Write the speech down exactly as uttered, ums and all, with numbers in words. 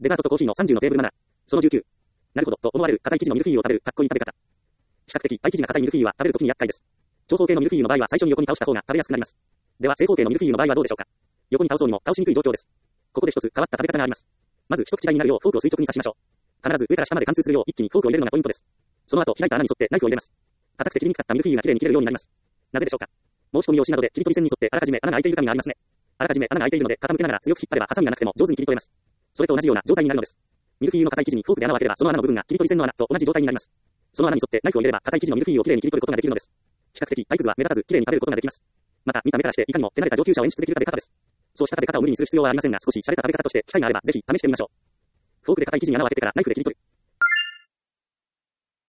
デザートとコーヒーのさんじゅうのテーブルなな。そのじゅうきゅう。なるほど、と思われる硬い生地のミルフィーユを食べる、かっこいい食べ方。比較的、パイ生地が硬いミルフィーユは食べるときに厄介です。長方形のミルフィーユの場合は最初に横に倒した方が食べやすくなります。では、正方形のミルフィーユの場合はどうでしょうか。横に倒そうにも倒しにくい状況です。ここで一つ変わった食べ方があります。まず一口大になるようフォークを垂直に刺しましょう。必ず上から下まで貫通するよう一気にフォークを入れるのがポイントです。その後、開いた穴に沿ってナイフを入れます。硬くて切りにくかったミルフィーユがきれいに切れるようになります。なぜでしょうか。申し込み用紙などで切り取り線に沿ってあらかじめ穴が開いている紙がありますね。あらかじめ穴が開いているので傾けながら強く引っ張ればハサミがなくても上手に切り取れます。それと同じような状態になるのです。ミルフィーユの硬い生地にフォークで穴を開ければその穴の部分が切り取り線の穴と同じ状態になります。その穴に沿ってナイフを入れれば硬い生地のミルフィーユをきれいに切り取ることができるのです。比較的体くずは目立たずきれいに食べることができます。また見た目からしていかにも手慣れた上級者を演出できる食べ方です。そうした食べ方を無理にする必要はありませんが少し洒落た食べ方として機会があればぜひ試してみましょう。フォークで硬い生地に穴を開けてからナイフで切り取る。